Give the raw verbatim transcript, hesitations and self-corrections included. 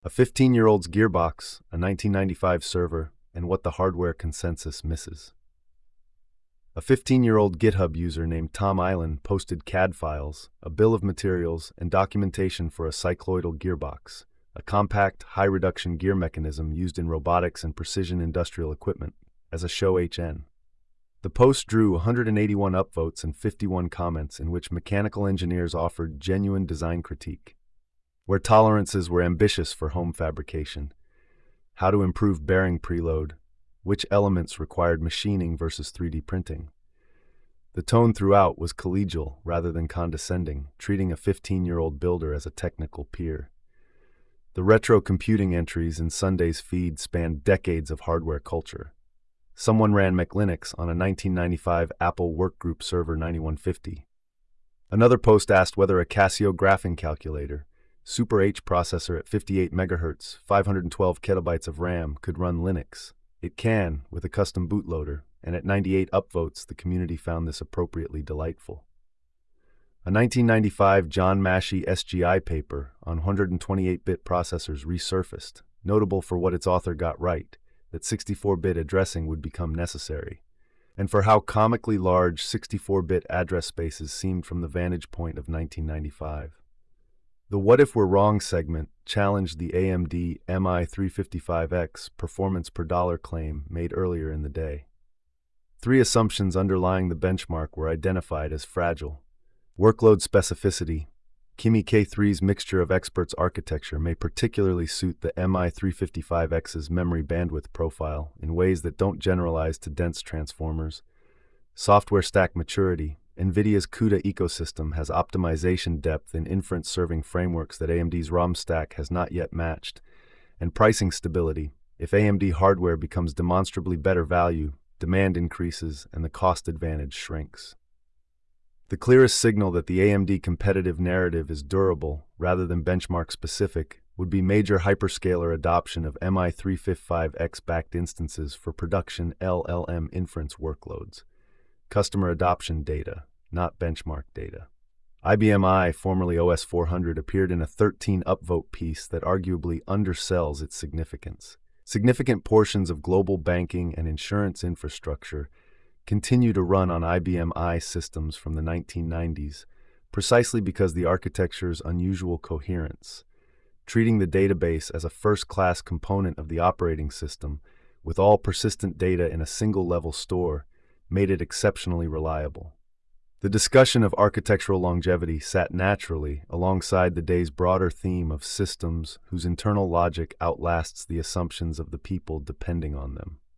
A fifteen-year-old's gearbox, a nineteen ninety-five server, and what the hardware consensus misses. A fifteen-year-old GitHub user named Tom Island posted C A D files, a bill of materials, and documentation for a cycloidal gearbox, a compact, high-reduction gear mechanism used in robotics and precision industrial equipment, as a show H N. The post drew one hundred eighty-one upvotes and fifty-one comments in which mechanical engineers offered genuine design critique, where tolerances were ambitious for home fabrication, how to improve bearing preload, which elements required machining versus three D printing. The tone throughout was collegial rather than condescending, treating a fifteen-year-old builder as a technical peer. The retro computing entries in Sunday's feed spanned decades of hardware culture. Someone ran MacLinux on a nineteen ninety-five Apple Workgroup Server ninety-one fifty. Another post asked whether a Casio graphing calculator, Super H processor at fifty-eight megahertz, five hundred twelve kilobytes of RAM, could run Linux. It can, with a custom bootloader, and at ninety-eight upvotes, the community found this appropriately delightful. A nineteen ninety-five John Massey S G I paper on one hundred twenty-eight bit processors resurfaced, notable for what its author got right, that sixty-four bit addressing would become necessary, and for how comically large sixty-four bit address spaces seemed from the vantage point of nineteen ninety-five. The What If We're Wrong segment challenged the A M D M I three fifty-five X performance per dollar claim made earlier in the day. Three assumptions underlying the benchmark were identified as fragile. Workload specificity. Kimi K three's mixture of experts architecture may particularly suit the M I three fifty-five X's memory bandwidth profile in ways that don't generalize to dense transformers. Software stack maturity. NVIDIA's CUDA ecosystem has optimization depth in inference-serving frameworks that A M D's ROM stack has not yet matched. And pricing stability. If A M D hardware becomes demonstrably better value, demand increases and the cost advantage shrinks. The clearest signal that the A M D competitive narrative is durable, rather than benchmark-specific, would be major hyperscaler adoption of M I three fifty-five X-backed instances for production L L M inference workloads. Customer adoption data, not benchmark data. I B M I, formerly O S four hundred, appeared in a thirteen upvote piece that arguably undersells its significance. Significant portions of global banking and insurance infrastructure continue to run on I B M I systems from the nineteen nineties, precisely because the architecture's unusual coherence, treating the database as a first-class component of the operating system, with all persistent data in a single-level store, made it exceptionally reliable. The discussion of architectural longevity sat naturally alongside the day's broader theme of systems whose internal logic outlasts the assumptions of the people depending on them.